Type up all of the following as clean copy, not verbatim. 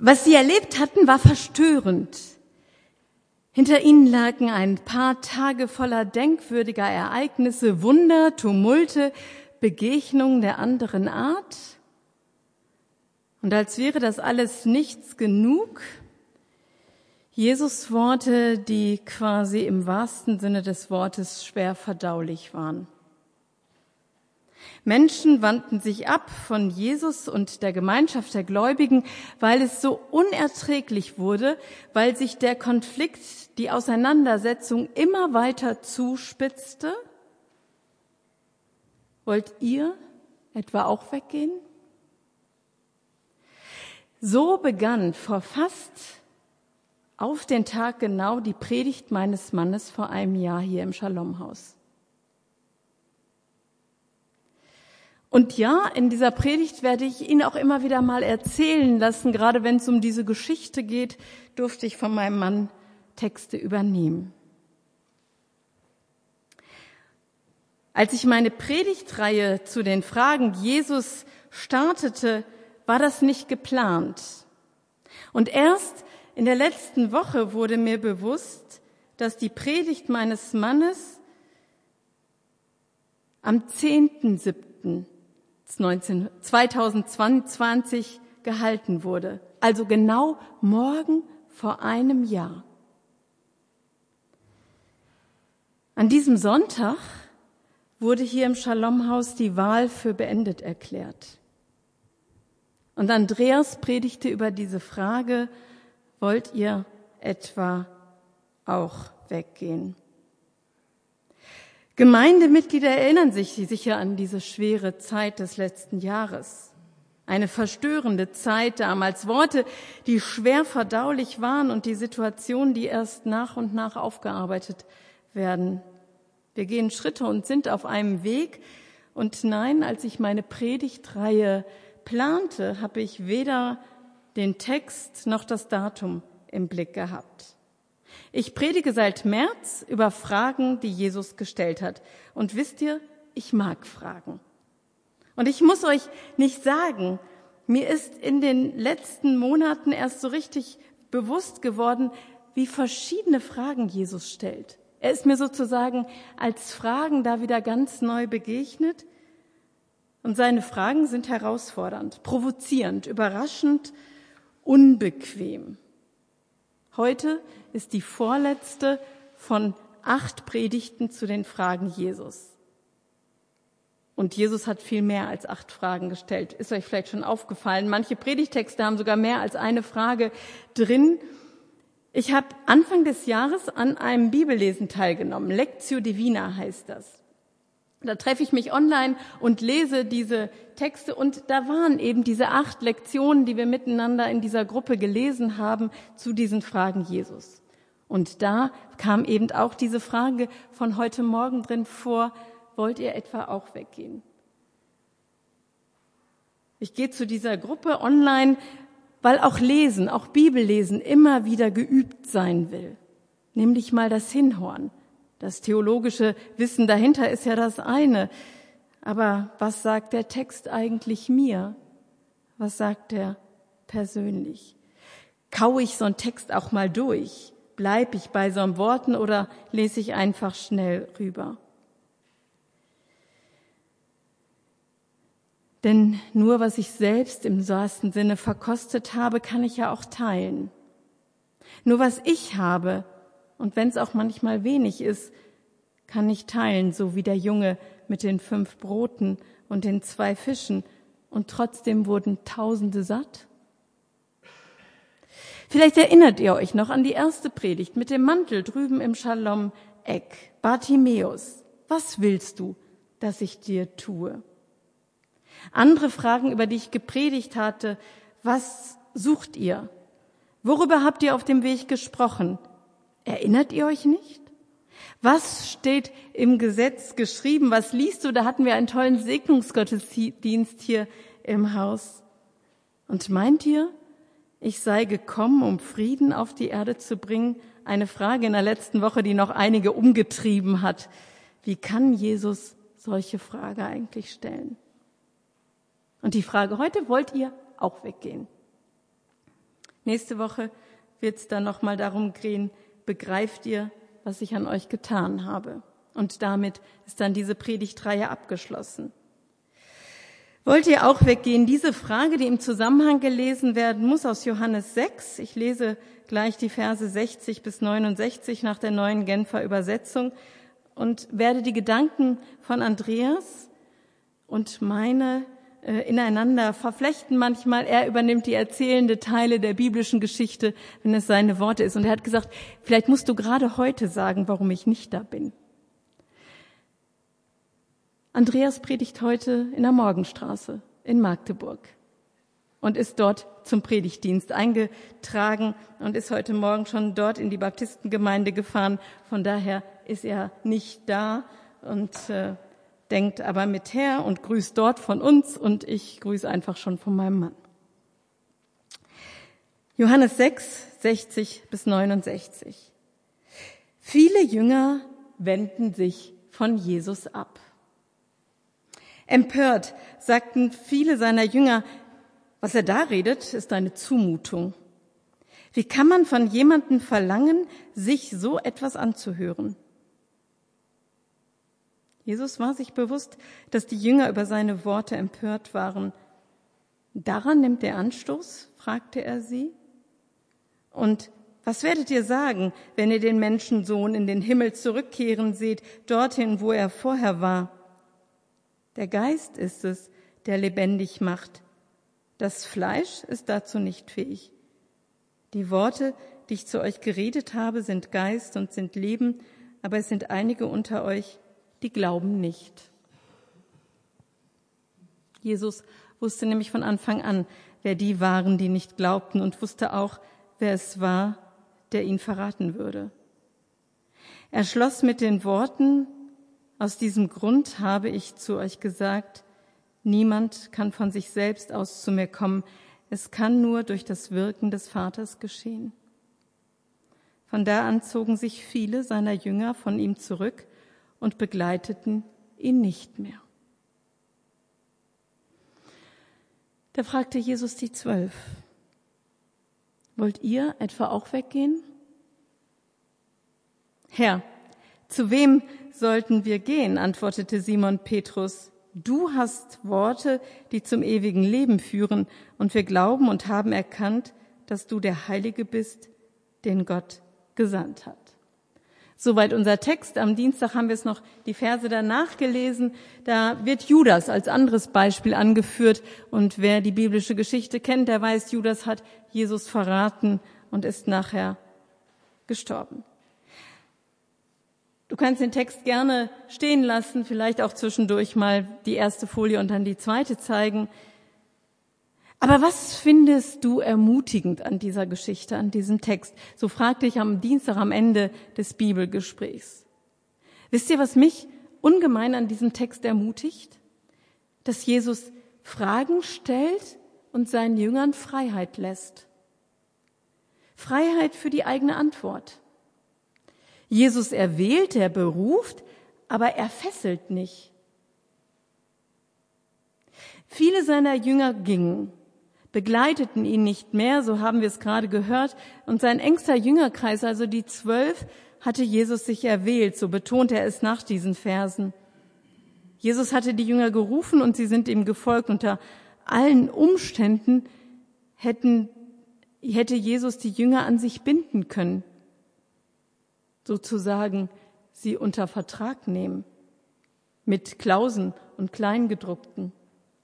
Was sie erlebt hatten, war verstörend. Hinter ihnen lagen ein paar Tage voller denkwürdiger Ereignisse, Wunder, Tumulte, Begegnungen der anderen Art. Und als wäre das alles nichts genug, Jesus Worte, die quasi im wahrsten Sinne des Wortes schwer verdaulich waren. Menschen wandten sich ab von Jesus und der Gemeinschaft der Gläubigen, weil es so unerträglich wurde, weil sich der Konflikt, die Auseinandersetzung immer weiter zuspitzte. Wollt ihr etwa auch weggehen? So begann vor fast auf den Tag genau die Predigt meines Mannes vor einem Jahr hier im Shalom-Haus. Und ja, in dieser Predigt werde ich ihn auch immer wieder mal erzählen lassen. Gerade wenn es um diese Geschichte geht, durfte ich von meinem Mann Texte übernehmen. Als ich meine Predigtreihe zu den Fragen Jesus startete, war das nicht geplant. Und erst in der letzten Woche wurde mir bewusst, dass die Predigt meines Mannes am 10.07.2022 gehalten wurde. Also genau morgen vor einem Jahr. An diesem Sonntag wurde hier im Shalom-Haus die Wahl für beendet erklärt. Und Andreas predigte über diese Frage, wollt ihr etwa auch weggehen? Gemeindemitglieder erinnern sich sicher an diese schwere Zeit des letzten Jahres. Eine verstörende Zeit damals, Worte, die schwer verdaulich waren und die Situation, die erst nach und nach aufgearbeitet werden. Wir gehen Schritte und sind auf einem Weg. Und nein, als ich meine Predigtreihe plante, habe ich weder den Text noch das Datum im Blick gehabt. Ich predige seit März über Fragen, die Jesus gestellt hat. Und wisst ihr, ich mag Fragen. Und ich muss euch nicht sagen, mir ist in den letzten Monaten erst so richtig bewusst geworden, wie verschiedene Fragen Jesus stellt. Er ist mir sozusagen als Fragen da wieder ganz neu begegnet. Und seine Fragen sind herausfordernd, provozierend, überraschend, unbequem. Heute ist die vorletzte von 8 Predigten zu den Fragen Jesus. Und Jesus hat viel mehr als 8 Fragen gestellt. Ist euch vielleicht schon aufgefallen? Manche Predigtexte haben sogar mehr als eine Frage drin. Ich habe Anfang des Jahres an einem Bibellesen teilgenommen. Lectio Divina heißt das. Da treffe ich mich online und lese diese Texte und da waren eben diese 8 Lektionen, die wir miteinander in dieser Gruppe gelesen haben, zu diesen Fragen Jesus. Und da kam eben auch diese Frage von heute Morgen drin vor, wollt ihr etwa auch weggehen? Ich gehe zu dieser Gruppe online, weil auch Lesen, auch Bibellesen immer wieder geübt sein will. Nämlich mal das Hinhören. Das theologische Wissen dahinter ist ja das eine. Aber was sagt der Text eigentlich mir? Was sagt er persönlich? Kaue ich so einen Text auch mal durch? Bleibe ich bei so einem Worten oder lese ich einfach schnell rüber? Denn nur was ich selbst im wahrsten Sinne verkostet habe, kann ich ja auch teilen. Nur was ich habe, und wenn es auch manchmal wenig ist, kann ich teilen, so wie der Junge mit den 5 Broten und den 2 Fischen. Und trotzdem wurden Tausende satt. Vielleicht erinnert ihr euch noch an die erste Predigt mit dem Mantel drüben im Shalom-Eck. Bartimäus, was willst du, dass ich dir tue? Andere Fragen, über die ich gepredigt hatte, was sucht ihr? Worüber habt ihr auf dem Weg gesprochen? Erinnert ihr euch nicht? Was steht im Gesetz geschrieben? Was liest du? Da hatten wir einen tollen Segnungsgottesdienst hier im Haus. Und meint ihr, ich sei gekommen, um Frieden auf die Erde zu bringen? Eine Frage in der letzten Woche, die noch einige umgetrieben hat. Wie kann Jesus solche Frage eigentlich stellen? Und die Frage heute, wollt ihr auch weggehen? Nächste Woche wird es dann nochmal darum gehen, begreift ihr, was ich an euch getan habe? Und damit ist dann diese Predigtreihe abgeschlossen. Wollt ihr auch weggehen? Diese Frage, die im Zusammenhang gelesen werden muss, aus Johannes 6. Ich lese gleich die Verse 60 bis 69 nach der neuen Genfer Übersetzung und werde die Gedanken von Andreas und meine ineinander verflechten manchmal. Er übernimmt die erzählende Teile der biblischen Geschichte, wenn es seine Worte ist. Und er hat gesagt, vielleicht musst du gerade heute sagen, warum ich nicht da bin. Andreas predigt heute in der Morgenstraße in Magdeburg und ist dort zum Predigtdienst eingetragen und ist heute Morgen schon dort in die Baptistengemeinde gefahren. Von daher ist er nicht da und denkt aber mit her und grüßt dort von uns und ich grüße einfach schon von meinem Mann. Johannes 6, 60 bis 69. Viele Jünger wenden sich von Jesus ab. Empört sagten viele seiner Jünger, was er da redet, ist eine Zumutung. Wie kann man von jemandem verlangen, sich so etwas anzuhören? Jesus war sich bewusst, dass die Jünger über seine Worte empört waren. Daran nimmt er Anstoß, fragte er sie. Und was werdet ihr sagen, wenn ihr den Menschensohn in den Himmel zurückkehren seht, dorthin, wo er vorher war? Der Geist ist es, der lebendig macht. Das Fleisch ist dazu nicht fähig. Die Worte, die ich zu euch geredet habe, sind Geist und sind Leben, aber es sind einige unter euch, die glauben nicht. Jesus wusste nämlich von Anfang an, wer die waren, die nicht glaubten und wusste auch, wer es war, der ihn verraten würde. Er schloss mit den Worten, aus diesem Grund habe ich zu euch gesagt, niemand kann von sich selbst aus zu mir kommen, es kann nur durch das Wirken des Vaters geschehen. Von da an zogen sich viele seiner Jünger von ihm zurück und begleiteten ihn nicht mehr. Da fragte Jesus die 12, wollt ihr etwa auch weggehen? Herr, zu wem sollten wir gehen? Antwortete Simon Petrus. Du hast Worte, die zum ewigen Leben führen, und wir glauben und haben erkannt, dass du der Heilige bist, den Gott gesandt hat. Soweit unser Text. Am Dienstag haben wir es noch die Verse danach gelesen. Da wird Judas als anderes Beispiel angeführt. Und wer die biblische Geschichte kennt, der weiß, Judas hat Jesus verraten und ist nachher gestorben. Du kannst den Text gerne stehen lassen, vielleicht auch zwischendurch mal die erste Folie und dann die zweite zeigen. Aber was findest du ermutigend an dieser Geschichte, an diesem Text? So fragte ich am Dienstag am Ende des Bibelgesprächs. Wisst ihr, was mich ungemein an diesem Text ermutigt? Dass Jesus Fragen stellt und seinen Jüngern Freiheit lässt. Freiheit für die eigene Antwort. Jesus erwählt, er beruft, aber er fesselt nicht. Viele seiner Jünger gingen, begleiteten ihn nicht mehr, so haben wir es gerade gehört, und sein engster Jüngerkreis, also die 12, hatte Jesus sich erwählt, so betont er es nach diesen Versen. Jesus hatte die Jünger gerufen und sie sind ihm gefolgt. Unter allen Umständen hätte Jesus die Jünger an sich binden können, sozusagen sie unter Vertrag nehmen, mit Klausen und Kleingedruckten.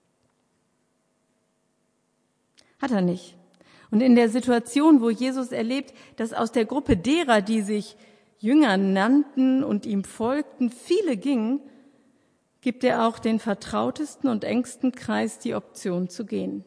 Hat er nicht. Und in der Situation, wo Jesus erlebt, dass aus der Gruppe derer, die sich Jünger nannten und ihm folgten, viele gingen, gibt er auch den vertrautesten und engsten Kreis die Option zu gehen.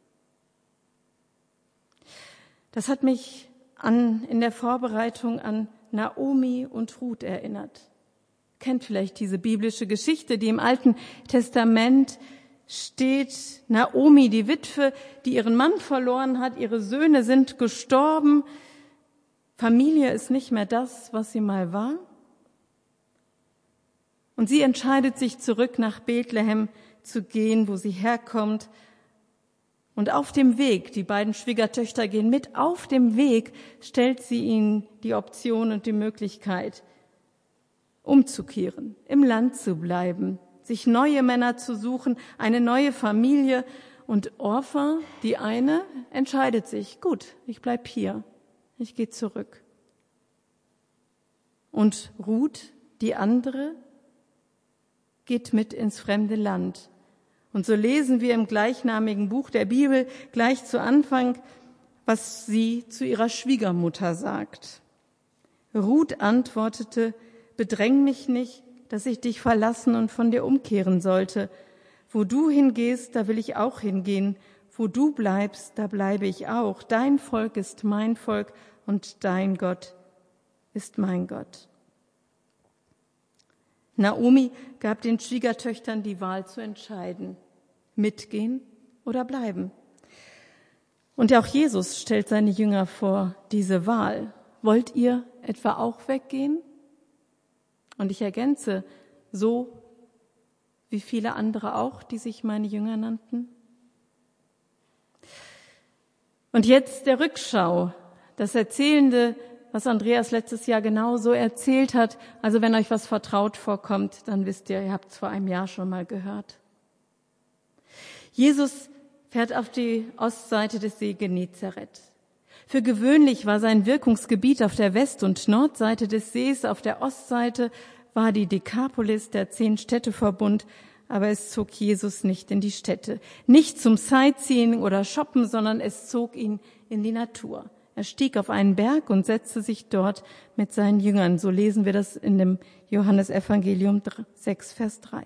Das hat mich in der Vorbereitung an Naomi und Ruth erinnert. Kennt vielleicht diese biblische Geschichte, die im Alten Testament steht. Naomi, die Witwe, die ihren Mann verloren hat, ihre Söhne sind gestorben. Familie ist nicht mehr das, was sie mal war. Und sie entscheidet sich, zurück nach Bethlehem zu gehen, wo sie herkommt, Und auf dem Weg, die beiden Schwiegertöchter gehen mit, auf dem Weg stellt sie ihnen die Option und die Möglichkeit, umzukehren, im Land zu bleiben, sich neue Männer zu suchen, eine neue Familie. Und Orpha, die eine, entscheidet sich, gut, ich bleib hier, ich gehe zurück. Und Ruth, die andere, geht mit ins fremde Land. Und so lesen wir im gleichnamigen Buch der Bibel gleich zu Anfang, was sie zu ihrer Schwiegermutter sagt. Ruth antwortete, bedräng mich nicht, dass ich dich verlassen und von dir umkehren sollte. Wo du hingehst, da will ich auch hingehen. Wo du bleibst, da bleibe ich auch. Dein Volk ist mein Volk und dein Gott ist mein Gott. Naomi gab den Schwiegertöchtern die Wahl zu entscheiden, mitgehen oder bleiben. Und auch Jesus stellt seine Jünger vor diese Wahl. Wollt ihr etwa auch weggehen? Und ich ergänze, so wie viele andere auch, die sich meine Jünger nannten. Und jetzt der Rückschau, das Erzählende, was Andreas letztes Jahr genau so erzählt hat. Also wenn euch was vertraut vorkommt, dann wisst ihr habt es vor einem Jahr schon mal gehört. Jesus fährt auf die Ostseite des See Genezareth. Für gewöhnlich war sein Wirkungsgebiet auf der West- und Nordseite des Sees. Auf der Ostseite war die Dekapolis, der 10-Städte-Verbund, aber es zog Jesus nicht in die Städte. Nicht zum Sightseeing oder Shoppen, sondern es zog ihn in die Natur. Er stieg auf einen Berg und setzte sich dort mit seinen Jüngern. So lesen wir das in dem Johannesevangelium 6, Vers 3.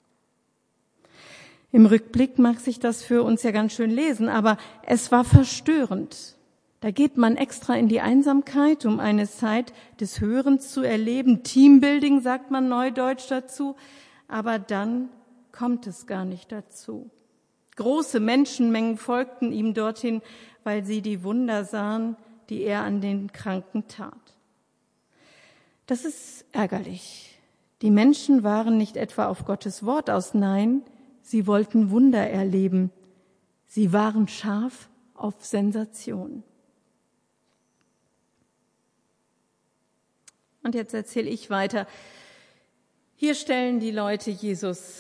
Im Rückblick mag sich das für uns ja ganz schön lesen, aber es war verstörend. Da geht man extra in die Einsamkeit, um eine Zeit des Hörens zu erleben. Teambuilding sagt man neudeutsch dazu, aber dann kommt es gar nicht dazu. Große Menschenmengen folgten ihm dorthin, weil sie die Wunder sahen, die er an den Kranken tat. Das ist ärgerlich. Die Menschen waren nicht etwa auf Gottes Wort aus, nein, sie wollten Wunder erleben. Sie waren scharf auf Sensation. Und jetzt erzähle ich weiter. Hier stellen die Leute Jesus,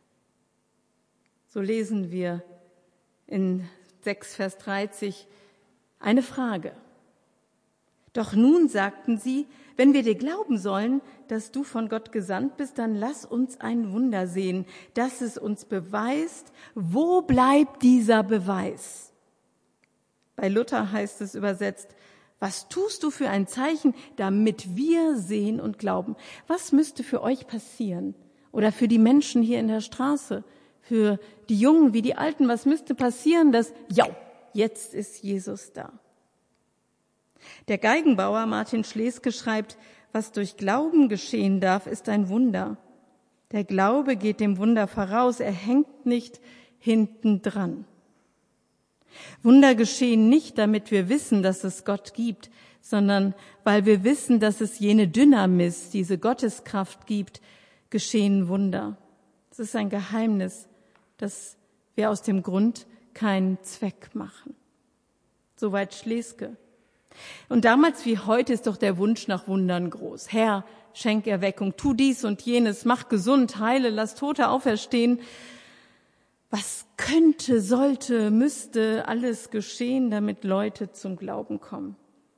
so lesen wir in 6, Vers 30, eine Frage. Doch nun sagten sie, wenn wir dir glauben sollen, dass du von Gott gesandt bist, dann lass uns ein Wunder sehen, das es uns beweist. Wo bleibt dieser Beweis? Bei Luther heißt es übersetzt, was tust du für ein Zeichen, damit wir sehen und glauben? Was müsste für euch passieren? Oder für die Menschen hier in der Straße? Für die Jungen wie die Alten, was müsste passieren, dass, ja, jetzt ist Jesus da? Der Geigenbauer Martin Schleske schreibt, was durch Glauben geschehen darf, ist ein Wunder. Der Glaube geht dem Wunder voraus, er hängt nicht hinten dran. Wunder geschehen nicht, damit wir wissen, dass es Gott gibt, sondern weil wir wissen, dass es jene Dynamis, diese Gotteskraft gibt, geschehen Wunder. Es ist ein Geheimnis, dass wir aus dem Grund keinen Zweck machen. Soweit Schleske. Und damals wie heute ist doch der Wunsch nach Wundern groß. Herr, schenk Erweckung, tu dies und jenes, mach gesund, heile, lass Tote auferstehen. Was könnte, sollte, müsste alles geschehen, damit Leute zum Glauben kommen?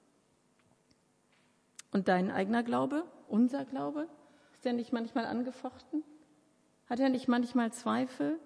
Und dein eigener Glaube, unser Glaube, ist der nicht manchmal angefochten? Hat er nicht manchmal Zweifel?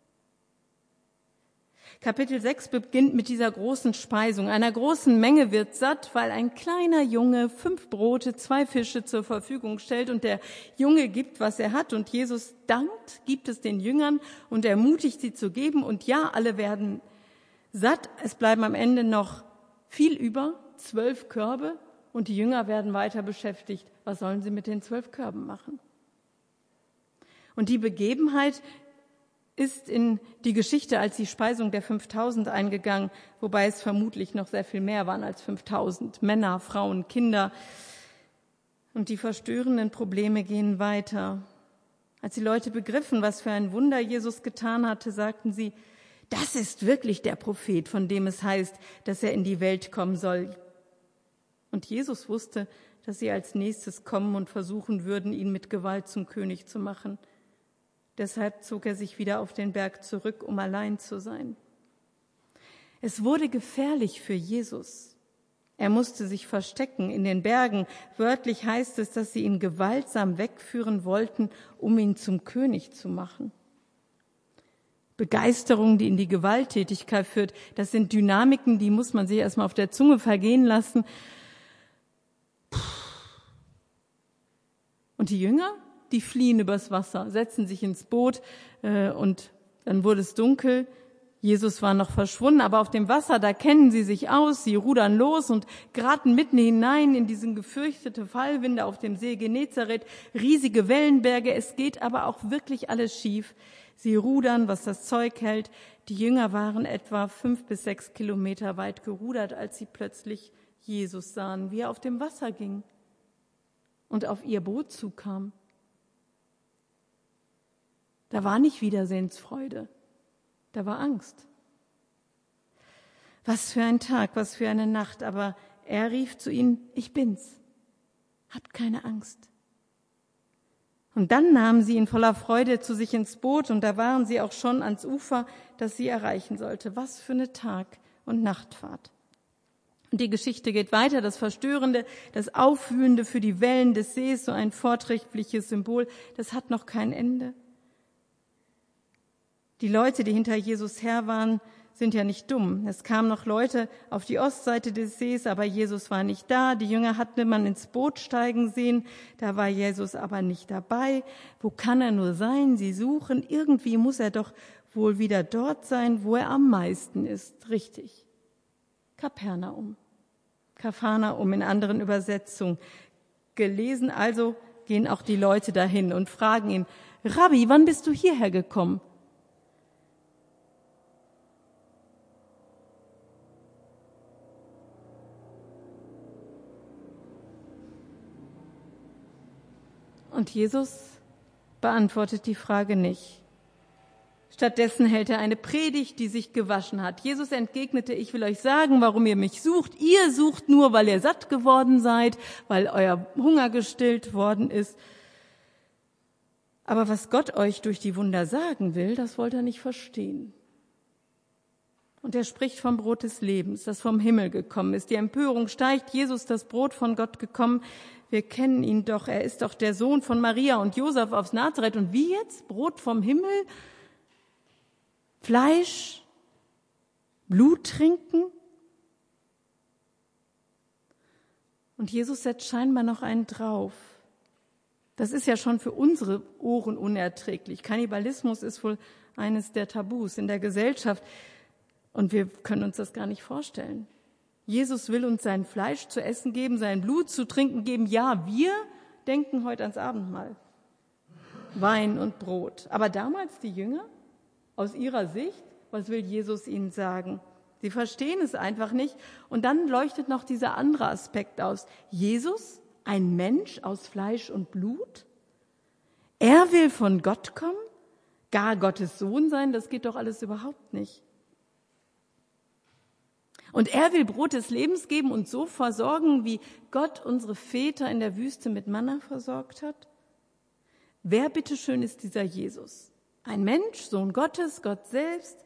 Kapitel 6 beginnt mit dieser großen Speisung. Einer großen Menge wird satt, weil ein kleiner Junge 5 Brote, 2 Fische zur Verfügung stellt und der Junge gibt, was er hat und Jesus dankt, gibt es den Jüngern und ermutigt sie zu geben und ja, alle werden satt. Es bleiben am Ende noch viel über, 12 Körbe und die Jünger werden weiter beschäftigt. Was sollen sie mit den 12 Körben machen? Und die Begebenheit ist in die Geschichte als die Speisung der 5000 eingegangen, wobei es vermutlich noch sehr viel mehr waren als 5000. Männer, Frauen, Kinder. Und die verstörenden Probleme gehen weiter. Als die Leute begriffen, was für ein Wunder Jesus getan hatte, sagten sie, Das ist wirklich der Prophet, von dem es heißt, dass er in die Welt kommen soll. Und Jesus wusste, dass sie als nächstes kommen und versuchen würden, ihn mit Gewalt zum König zu machen. Deshalb zog er sich wieder auf den Berg zurück, um allein zu sein. Es wurde gefährlich für Jesus. Er musste sich verstecken in den Bergen. Wörtlich heißt es, dass sie ihn gewaltsam wegführen wollten, um ihn zum König zu machen. Begeisterung, die in die Gewalttätigkeit führt, das sind Dynamiken, die muss man sich erstmal auf der Zunge vergehen lassen. Und die Jünger, die fliehen übers Wasser, setzen sich ins Boot und dann wurde es dunkel. Jesus war noch verschwunden, aber auf dem Wasser, da kennen sie sich aus, sie rudern los und geraten mitten hinein in diesen gefürchtete Fallwinde auf dem See Genezareth, riesige Wellenberge, es geht aber auch wirklich alles schief. Sie rudern, was das Zeug hält. Die Jünger waren etwa 5 bis 6 Kilometer weit gerudert, als sie plötzlich Jesus sahen, wie er auf dem Wasser ging und auf ihr Boot zukam. Da war nicht Wiedersehensfreude. Da war Angst. Was für ein Tag, was für eine Nacht, aber er rief zu ihnen, ich bin's. Habt keine Angst. Und dann nahmen sie ihn voller Freude zu sich ins Boot und da waren sie auch schon ans Ufer, das sie erreichen sollte. Was für eine Tag- und Nachtfahrt. Und die Geschichte geht weiter, das Verstörende, das Aufwühlende für die Wellen des Sees, so ein vortreffliches Symbol, das hat noch kein Ende. Die Leute, die hinter Jesus her waren, sind ja nicht dumm. Es kamen noch Leute auf die Ostseite des Sees, aber Jesus war nicht da. Die Jünger hatte man ins Boot steigen sehen, da war Jesus aber nicht dabei. Wo kann er nur sein? Sie suchen. Irgendwie muss er doch wohl wieder dort sein, wo er am meisten ist. Richtig. Kapernaum. Kapharnaum in anderen Übersetzungen. Gelesen also gehen auch die Leute dahin und fragen ihn, Rabbi, wann bist du hierher gekommen? Und Jesus beantwortet die Frage nicht. Stattdessen hält er eine Predigt, die sich gewaschen hat. Jesus entgegnete, ich will euch sagen, warum ihr mich sucht. Ihr sucht nur, weil ihr satt geworden seid, weil euer Hunger gestillt worden ist. Aber was Gott euch durch die Wunder sagen will, das wollt ihr nicht verstehen. Und er spricht vom Brot des Lebens, das vom Himmel gekommen ist. Die Empörung steigt, Jesus, das Brot von Gott gekommen. Wir kennen ihn doch, er ist doch der Sohn von Maria und Josef aus Nazareth. Und wie jetzt? Brot vom Himmel? Fleisch? Blut trinken? Und Jesus setzt scheinbar noch einen drauf. Das ist ja schon für unsere Ohren unerträglich. Kannibalismus ist wohl eines der Tabus in der Gesellschaft. Und wir können uns das gar nicht vorstellen. Jesus will uns sein Fleisch zu essen geben, sein Blut zu trinken geben. Ja, wir denken heute ans Abendmahl. Wein und Brot. Aber damals die Jünger, aus ihrer Sicht, was will Jesus ihnen sagen? Sie verstehen es einfach nicht. Und dann leuchtet noch dieser andere Aspekt aus. Jesus, ein Mensch aus Fleisch und Blut? Er will von Gott kommen? Gar Gottes Sohn sein? Das geht doch alles überhaupt nicht. Und er will Brot des Lebens geben und so versorgen, wie Gott unsere Väter in der Wüste mit Manna versorgt hat? Wer bitteschön ist dieser Jesus? Ein Mensch, Sohn Gottes, Gott selbst?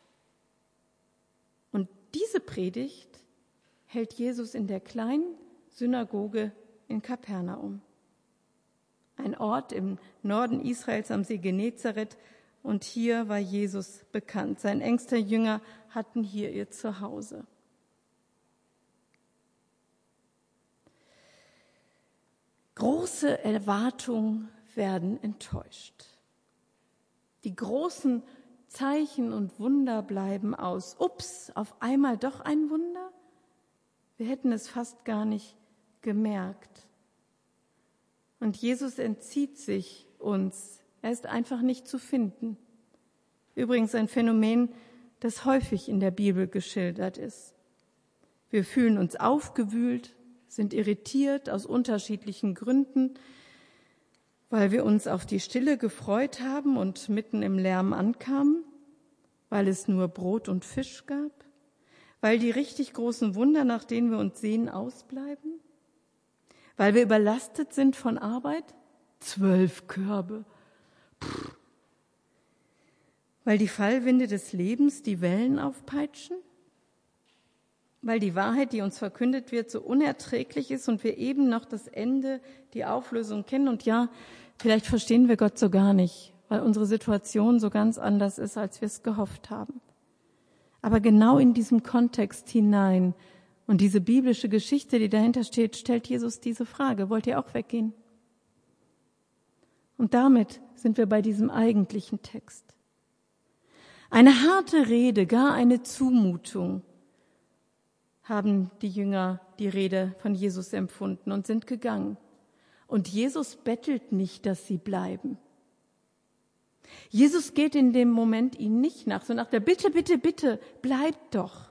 Und diese Predigt hält Jesus in der kleinen Synagoge in Kapernaum. Ein Ort im Norden Israels am See Genezareth. Und hier war Jesus bekannt. Sein engster Jünger hatten hier ihr Zuhause. Große Erwartungen werden enttäuscht. Die großen Zeichen und Wunder bleiben aus. Ups, auf einmal doch ein Wunder? Wir hätten es fast gar nicht gemerkt. Und Jesus entzieht sich uns. Er ist einfach nicht zu finden. Übrigens ein Phänomen, das häufig in der Bibel geschildert ist. Wir fühlen uns aufgewühlt, sind irritiert aus unterschiedlichen Gründen, weil wir uns auf die Stille gefreut haben und mitten im Lärm ankamen. Weil es nur Brot und Fisch gab? Weil die richtig großen Wunder, nach denen wir uns sehen, ausbleiben? Weil wir überlastet sind von Arbeit? 12 Körbe. Weil die Fallwinde des Lebens die Wellen aufpeitschen? Weil die Wahrheit, die uns verkündet wird, so unerträglich ist und wir eben noch das Ende, die Auflösung kennen. Und ja, vielleicht verstehen wir Gott so gar nicht, weil unsere Situation so ganz anders ist, als wir es gehofft haben. Aber genau in diesem Kontext hinein und diese biblische Geschichte, die dahinter steht, stellt Jesus diese Frage: Wollt ihr auch weggehen? Und damit sind wir bei diesem eigentlichen Text. Eine harte Rede, gar eine Zumutung, haben die Jünger die Rede von Jesus empfunden und sind gegangen. Und Jesus bettelt nicht, dass sie bleiben. Jesus geht in dem Moment ihnen nicht nach, so nach der Bitte, bitte, bitte, bleibt doch.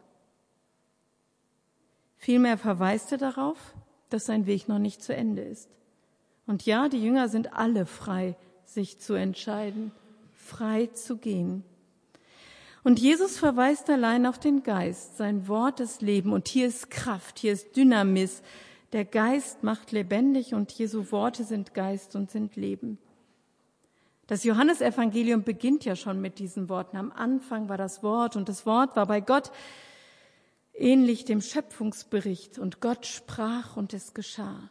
Vielmehr verweist er darauf, dass sein Weg noch nicht zu Ende ist. Und ja, die Jünger sind alle frei, sich zu entscheiden, frei zu gehen. Und Jesus verweist allein auf den Geist, sein Wort ist Leben. Und hier ist Kraft, hier ist Dynamis. Der Geist macht lebendig und Jesu Worte sind Geist und sind Leben. Das Johannesevangelium beginnt ja schon mit diesen Worten. Am Anfang war das Wort und das Wort war bei Gott, ähnlich dem Schöpfungsbericht. Und Gott sprach und es geschah.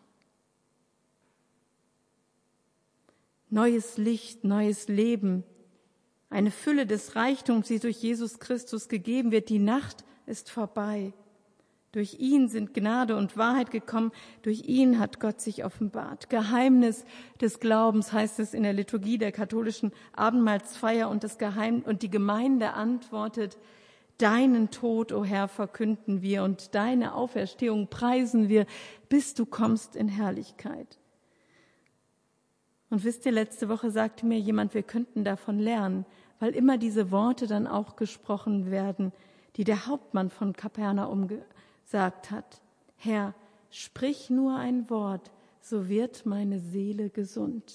Neues Licht, neues Leben. Eine Fülle des Reichtums, die durch Jesus Christus gegeben wird. Die Nacht ist vorbei. Durch ihn sind Gnade und Wahrheit gekommen. Durch ihn hat Gott sich offenbart. Geheimnis des Glaubens heißt es in der Liturgie der katholischen Abendmahlsfeier und die Gemeinde antwortet: Deinen Tod, o Herr, verkünden wir und deine Auferstehung preisen wir, bis du kommst in Herrlichkeit. Und wisst ihr, letzte Woche sagte mir jemand, wir könnten davon lernen, weil immer diese Worte dann auch gesprochen werden, die der Hauptmann von Kapernaum gesagt hat. Herr, sprich nur ein Wort, so wird meine Seele gesund.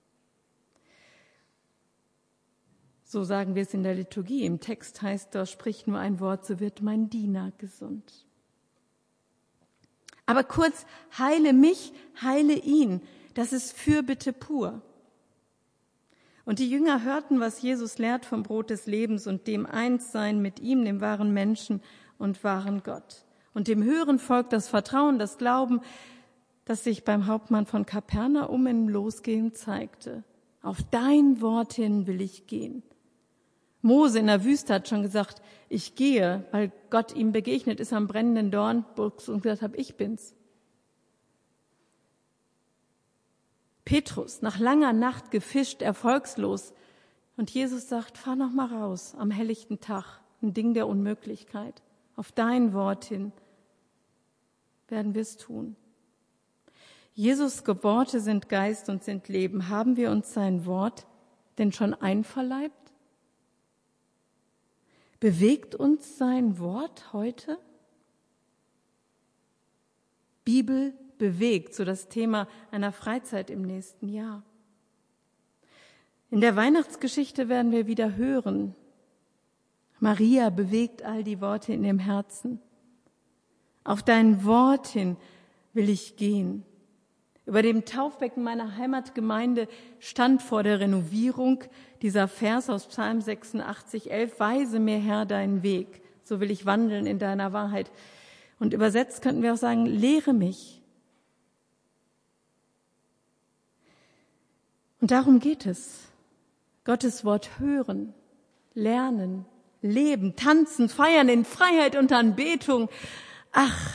So sagen wir es in der Liturgie. Im Text heißt das, sprich nur ein Wort, so wird mein Diener gesund. Aber kurz, heile mich, heile ihn. Das ist Fürbitte pur. Und die Jünger hörten, was Jesus lehrt vom Brot des Lebens und dem Einssein mit ihm, dem wahren Menschen und wahren Gott. Und dem höheren Volk das Vertrauen, das Glauben, das sich beim Hauptmann von Kapernaum im Losgehen zeigte. Auf dein Wort hin will ich gehen. Mose in der Wüste hat schon gesagt, ich gehe, weil Gott ihm begegnet ist am brennenden Dornbusch und gesagt hat, ich bin's. Petrus, nach langer Nacht gefischt, erfolgslos. Und Jesus sagt, fahr noch mal raus am helllichten Tag, ein Ding der Unmöglichkeit. Auf dein Wort hin werden wir es tun. Jesus' Worte sind Geist und sind Leben. Haben wir uns sein Wort denn schon einverleibt? Bewegt uns sein Wort heute? Bibel bewegt, so das Thema einer Freizeit im nächsten Jahr. In der Weihnachtsgeschichte werden wir wieder hören, Maria bewegt all die Worte in dem Herzen. Auf dein Wort hin will ich gehen. Über dem Taufbecken meiner Heimatgemeinde stand vor der Renovierung dieser Vers aus Psalm 86,11, weise mir, Herr, deinen Weg, so will ich wandeln in deiner Wahrheit. Und übersetzt könnten wir auch sagen, lehre mich. Und darum geht es. Gottes Wort hören, lernen, leben, tanzen, feiern in Freiheit und Anbetung. Ach,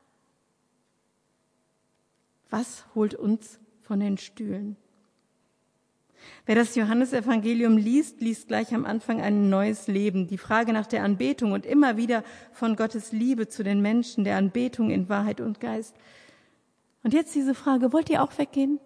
was holt uns von den Stühlen? Wer das Johannesevangelium liest, liest gleich am Anfang ein neues Leben, die Frage nach der Anbetung und immer wieder von Gottes Liebe zu den Menschen, der Anbetung in Wahrheit und Geist. Und jetzt diese Frage, wollt ihr auch weggehen?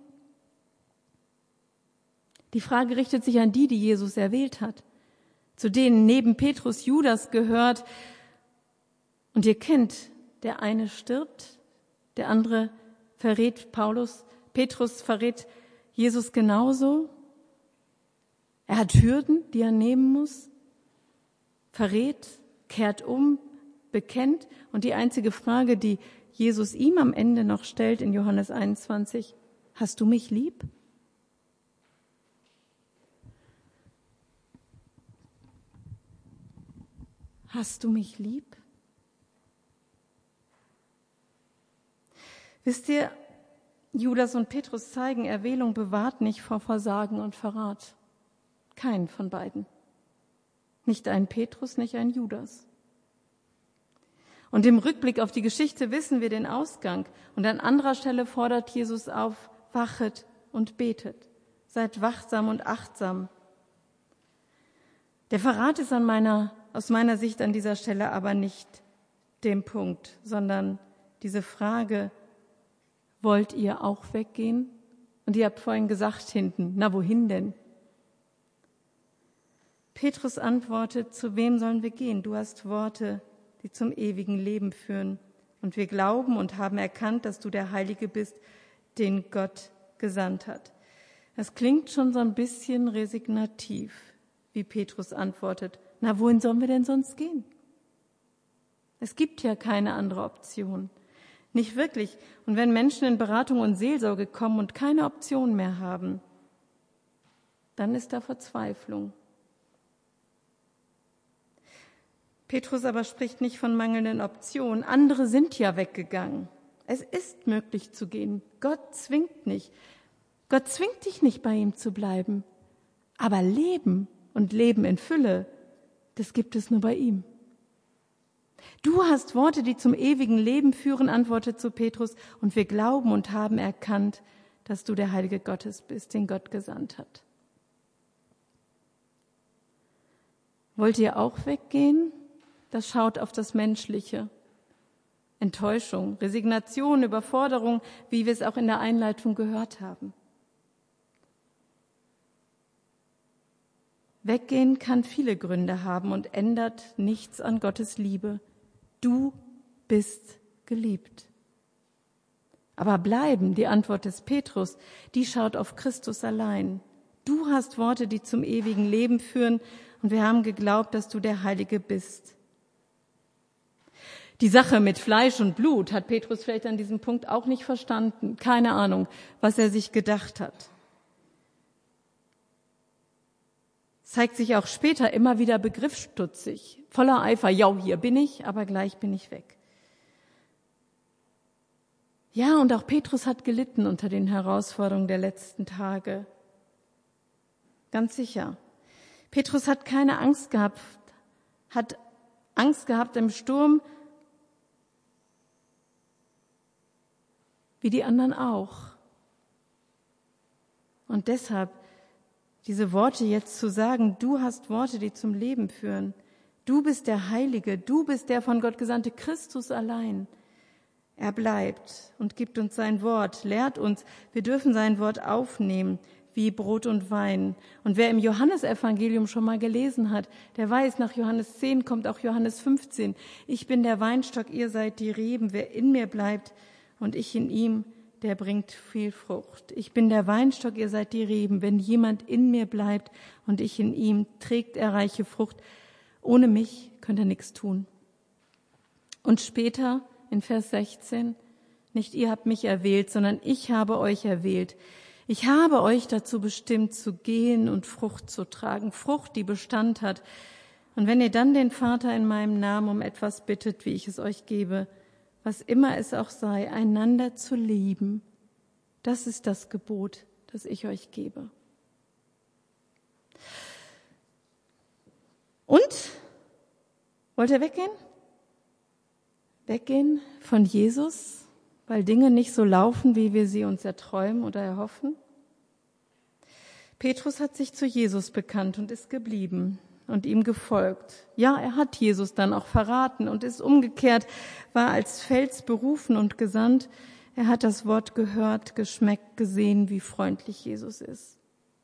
Die Frage richtet sich an die Jesus erwählt hat, zu denen neben Petrus Judas gehört. Und ihr kennt, der eine stirbt, der andere verrät Paulus, Petrus verrät Jesus genauso. Er hat Hürden, die er nehmen muss. verrät, kehrt um, bekennt. Und die einzige Frage, die Jesus ihm am Ende noch stellt in Johannes 21, hast du mich lieb? Hast du mich lieb? Wisst ihr, Judas und Petrus zeigen, Erwählung bewahrt nicht vor Versagen und Verrat. Keinen von beiden. Nicht ein Petrus, nicht ein Judas. Und im Rückblick auf die Geschichte wissen wir den Ausgang. Und an anderer Stelle fordert Jesus auf, wachet und betet. Seid wachsam und achtsam. Der Verrat ist aus meiner Sicht an dieser Stelle aber nicht dem Punkt, sondern diese Frage, wollt ihr auch weggehen? Und ihr habt vorhin gesagt hinten, na wohin denn? Petrus antwortet, zu wem sollen wir gehen? Du hast Worte, die zum ewigen Leben führen. Und wir glauben und haben erkannt, dass du der Heilige bist, den Gott gesandt hat. Das klingt schon so ein bisschen resignativ, wie Petrus antwortet. Na, wohin sollen wir denn sonst gehen? Es gibt ja keine andere Option. Nicht wirklich. Und wenn Menschen in Beratung und Seelsorge kommen und keine Option mehr haben, dann ist da Verzweiflung. Petrus aber spricht nicht von mangelnden Optionen. Andere sind ja weggegangen. Es ist möglich zu gehen. Gott zwingt nicht. Gott zwingt dich nicht, bei ihm zu bleiben. Aber Leben und Leben in Fülle, das gibt es nur bei ihm. Du hast Worte, die zum ewigen Leben führen, antwortet zu Petrus, und wir glauben und haben erkannt, dass du der Heilige Gottes bist, den Gott gesandt hat. Wollt ihr auch weggehen? Das schaut auf das Menschliche. Enttäuschung, Resignation, Überforderung, wie wir es auch in der Einleitung gehört haben. Weggehen kann viele Gründe haben und ändert nichts an Gottes Liebe. Du bist geliebt. Aber bleiben, die Antwort des Petrus, die schaut auf Christus allein. Du hast Worte, die zum ewigen Leben führen, und wir haben geglaubt, dass du der Heilige bist. Die Sache mit Fleisch und Blut hat Petrus vielleicht an diesem Punkt auch nicht verstanden. Keine Ahnung, was er sich gedacht hat. Zeigt sich auch später immer wieder begriffsstutzig, voller Eifer. Ja, hier bin ich, aber gleich bin ich weg. Ja, und auch Petrus hat gelitten unter den Herausforderungen der letzten Tage. Ganz sicher. Petrus hat keine Angst gehabt, hat Angst gehabt im Sturm, wie die anderen auch. Und deshalb diese Worte jetzt zu sagen, du hast Worte, die zum Leben führen. Du bist der Heilige, du bist der von Gott gesandte Christus allein. Er bleibt und gibt uns sein Wort, lehrt uns, wir dürfen sein Wort aufnehmen, wie Brot und Wein. Und wer im Johannesevangelium schon mal gelesen hat, der weiß, nach Johannes 10 kommt auch Johannes 15. Ich bin der Weinstock, ihr seid die Reben, wer in mir bleibt und ich in ihm, der bringt viel Frucht. Ich bin der Weinstock, ihr seid die Reben. Wenn jemand in mir bleibt und ich in ihm, trägt er reiche Frucht. Ohne mich könnt ihr nichts tun. Und später in Vers 16, nicht ihr habt mich erwählt, sondern ich habe euch erwählt. Ich habe euch dazu bestimmt, zu gehen und Frucht zu tragen. Frucht, die Bestand hat. Und wenn ihr dann den Vater in meinem Namen um etwas bittet, wie ich es euch gebe, was immer es auch sei, einander zu lieben, das ist das Gebot, das ich euch gebe. Und? Wollt ihr weggehen? Weggehen von Jesus, weil Dinge nicht so laufen, wie wir sie uns erträumen oder erhoffen? Petrus hat sich zu Jesus bekannt und ist geblieben und ihm gefolgt. Ja, er hat Jesus dann auch verraten und ist umgekehrt, war als Fels berufen und gesandt. Er hat das Wort gehört, geschmeckt, gesehen, wie freundlich Jesus ist.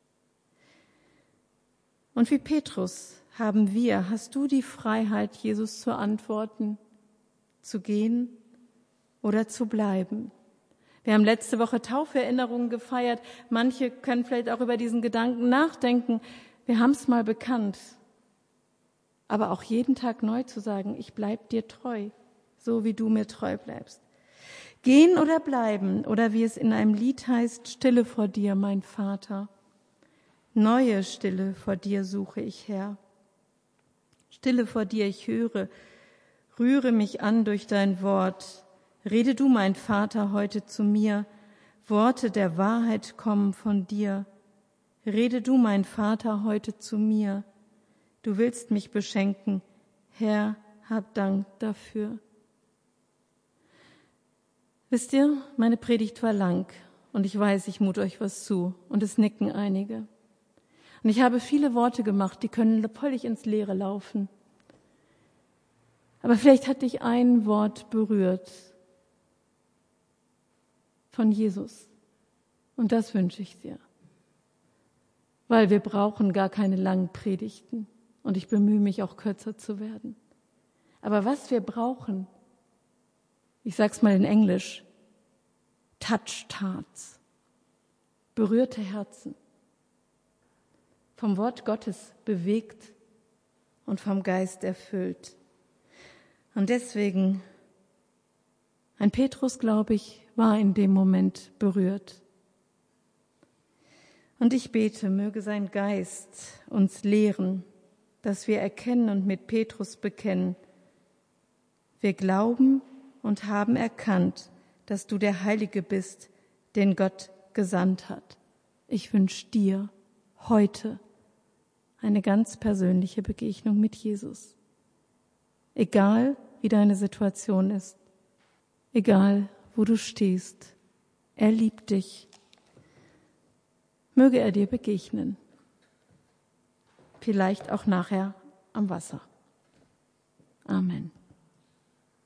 Und wie Petrus hast du die Freiheit, Jesus zu antworten, zu gehen oder zu bleiben? Wir haben letzte Woche Tauferinnerungen gefeiert. Manche können vielleicht auch über diesen Gedanken nachdenken. Wir haben es mal bekannt. aber auch jeden Tag neu zu sagen, ich bleib dir treu, so wie du mir treu bleibst. Gehen oder bleiben, oder wie es in einem Lied heißt, Stille vor dir, mein Vater. Neue Stille vor dir suche ich, Herr. Stille vor dir, ich höre, rühre mich an durch dein Wort. Rede du, mein Vater, heute zu mir. Worte der Wahrheit kommen von dir. Rede du, mein Vater, heute zu mir. Du willst mich beschenken. Herr, hab Dank dafür. Wisst ihr, meine Predigt war lang und ich weiß, ich mut euch was zu und es nicken einige. Und ich habe viele Worte gemacht, die können völlig ins Leere laufen. Aber vielleicht hat dich ein Wort berührt von Jesus. Und das wünsche ich dir. Weil wir brauchen gar keine langen Predigten. Und ich bemühe mich auch kürzer zu werden. Aber was wir brauchen, ich sag's mal in Englisch, Touched Hearts, berührte Herzen, vom Wort Gottes bewegt und vom Geist erfüllt. Und deswegen, ein Petrus, glaube ich, war in dem Moment berührt. Und ich bete, möge sein Geist uns lehren, dass wir erkennen und mit Petrus bekennen, wir glauben und haben erkannt, dass du der Heilige bist, den Gott gesandt hat. Ich wünsche dir heute eine ganz persönliche Begegnung mit Jesus. Egal, wie deine Situation ist, egal, wo du stehst, er liebt dich. Möge er dir begegnen. Vielleicht auch nachher am Wasser. Amen.